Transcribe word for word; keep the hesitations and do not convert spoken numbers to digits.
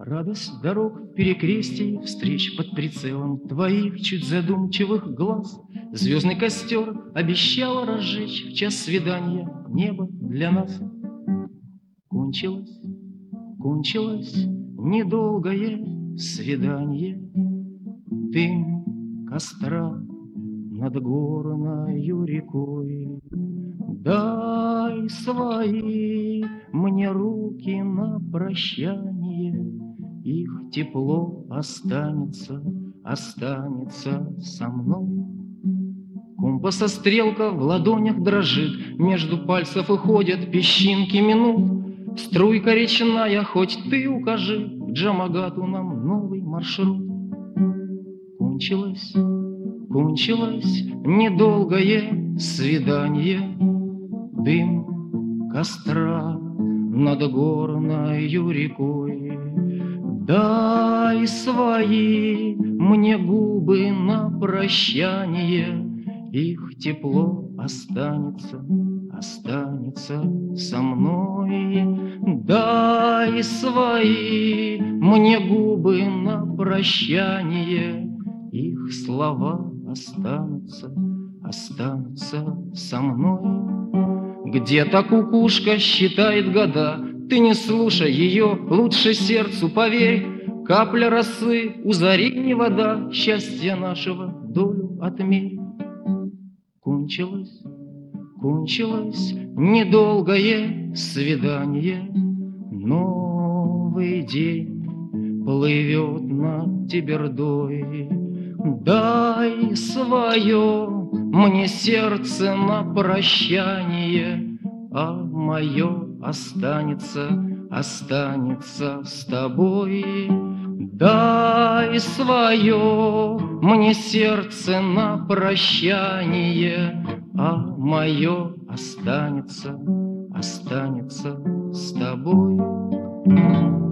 Радость дорог, перекрестий, встреч под прицелом твоих чуть задумчивых глаз. Звездный костер обещал разжечь в час свидания небо для нас. Кончилось, кончилось недолгое свидание. Дым костра над горною рекой. Дай свои мне руки на прощание. Их тепло останется, останется со мной. Компаса стрелка в ладонях дрожит, между пальцев уходят песчинки минут. Струйка речная, хоть ты укажи к Джамагату нам новый маршрут. Кончилось, кончилось недолгое свидание. Дым костра над горною рекой. Дай свои мне губы на прощание. Их тепло останется, останется со мной. Дай свои мне губы на прощание. Их слова останутся, останутся со мной. Где-то кукушка считает года. Ты не слушай ее, лучше сердцу поверь. Капля росы у зари не вода. Счастья нашего долю отмерь. Кончилось, кончилось недолгое свидание. Новый день плывет над Тебердой. Дай свое мне сердце на прощание, а мое останется, останется с тобой. Дай свое мне сердце на прощание, а мое останется, останется с тобой.